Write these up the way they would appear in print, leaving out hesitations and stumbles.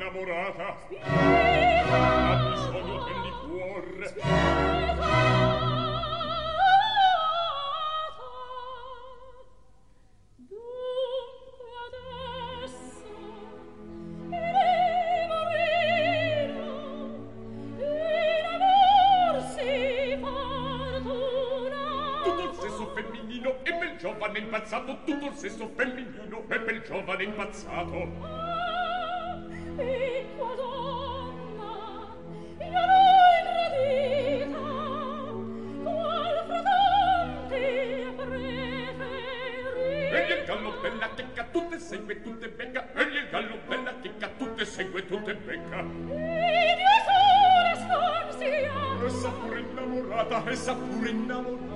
innamorata ha bisogno del liquor. Giovane impazzato, tutto il sesso femminino e bel giovane impazzato. E tua donna, io l'ho ingradita, qual fratante preferi. Egli è il gallo della checca, tutte segue, tutte becca. Egli è il gallo della checca, tutte segue, tutte becca. E Dio sola scorsia. Essa pure innamorata, essa pure innamorata.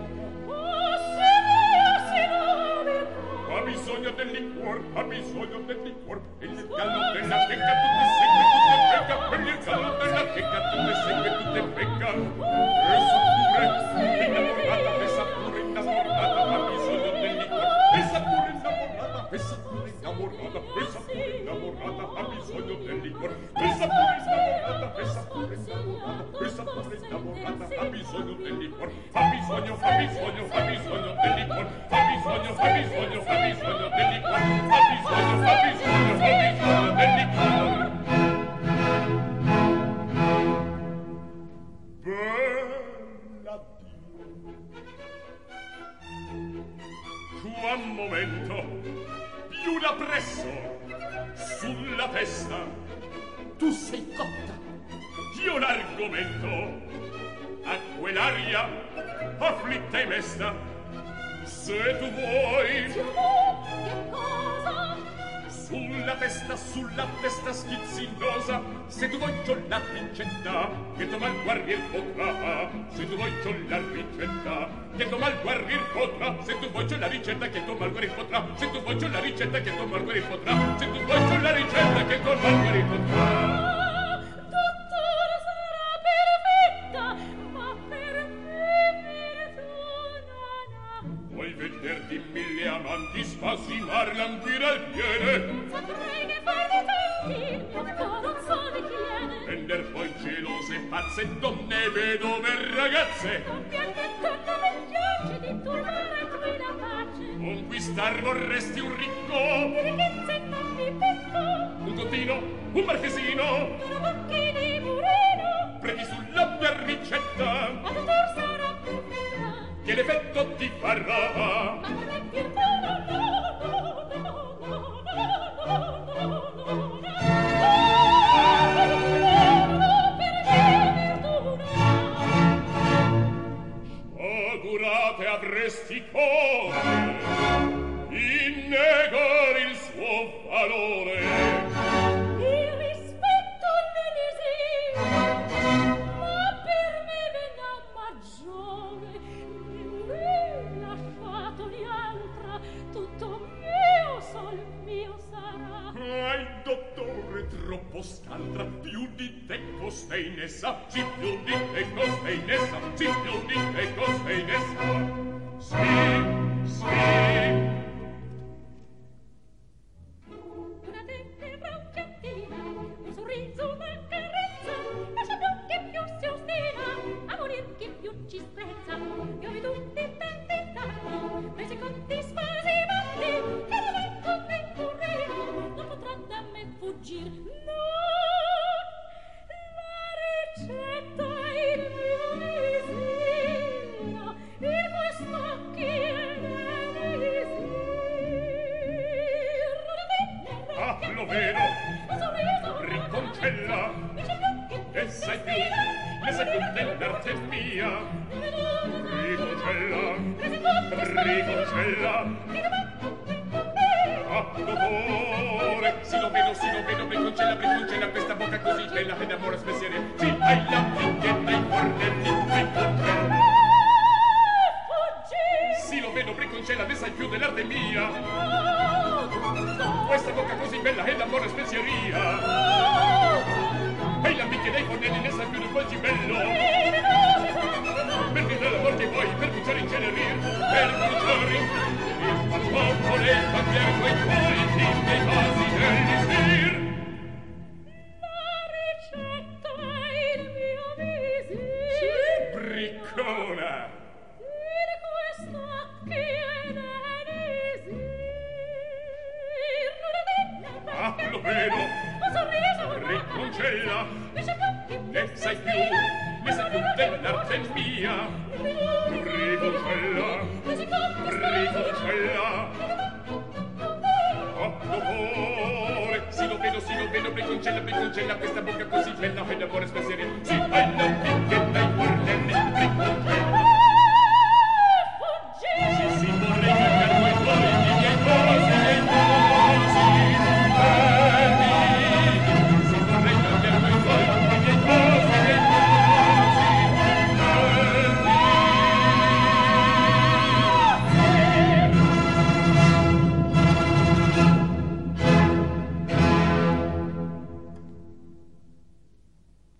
Ha bisogno del liquor, ha bisogno del liquor. E il gallo della checca tutte segue, tutte becca. E il gallo della checca tutte segue, tutte becca. Essa pure innamorata, essa pure innamorata. Ha bisogno del liquor. Essa pure innamorata, essa pure innamorata. Essa pure innamorata, ha bisogno del liquor. Essa pure innamorata, essa pure innamorata. Essa pure innamorata, ha bisogno del liquor. Ha bisogno, ha bisogno, ha bisogno del liquor. Ha bisogno, ha bisogno, ha bisogno del liquor. Ha bisogno, ha bisogno, ha bisogno del liquor. Bella Dio, tu a un momento più da presso sulla testa tu sei cotta, io l'argomento a quell'aria afflitta e mesta. Se tu vuoi, Che cosa? sulla testa schizzinosa, se tu vuoi c'ho la ricetta che domal guarrir potrà. Se tu vuoi c'ho la ricetta che domal guarrir potrà. Se tu vuoi c'ho la ricetta che domal guarrir potrà. Se tu vuoi c'ho la ricetta che domal guarrir potrà. Se tu vuoi c'ho la ricetta che domal guarrir potrà. Dottore, sarà perfetta, ma per me perdona. Vuoi veder di mille amanti spasimar l'anquira al piede? Saprei che far di tanti, dottore, non so di chi viene. Prender poi gelose pazze donne vedove ragazze. Non piangetto mi piace di turbare qui la pace. Conquistar vorresti un ricco, Di ricchezze non mi pecco, un contino, un marchesino. una bocchina di burino. Prendi sulla mia ricetta Ma dottor sarà perfetta, che l'effetto ti farà. ma per me perdona, no, no, no, no, no, no, no, no. Augurate avresti cuore in negare il suo valore. Il rispetto ne desidero, ma per me vena maggiore. Non ho lasciato di altra, tutto mio, sol mio sarà. Ai dottore troppo scaltra, più di te costei ne sa, sì più di te costei ne sa, sì più di te costei ne sa. Sì, sì. Una tenebra gentina, un sorriso, una carezza, lascia più che più si ostina, a morir che più ci sprezza. Io vi tutti tanti tanti, presi conti spasimati, che non è con me correre, non potrà da me fuggir. No, la ricetta il mio desidero, il questo chiede desidero. Ah, lo vedo. Riconcella. E sai più dell'arte mia. Riconcella. Riconcella. Ah, dottore. Sì, lo vedo, riconcella questa bocca così bella che d'amore spessiere. Sì, hai la picchietta, i fornelli, riconcella. Sì, lo vedo, riconcella, ne sai più dell'arte mia. Questa bocca così bella è d'amore spezieria. E la picchia dei fornelli ne sai più di quel cibello. Per finire l'amor che vuoi, per bruciare in cenerir, per bruciare in cenerir. Ma non vuole cambiare quei tuoi timidi vasi degli stir. No, vedo. Un sorriso, Riconcella, ne sai più, ne sai più dell'arte mia. Riconcella, riconcella. Oh, l'amore, sì lo vedo, riconcella, questa bocca così bella, fai d'amore spensierino.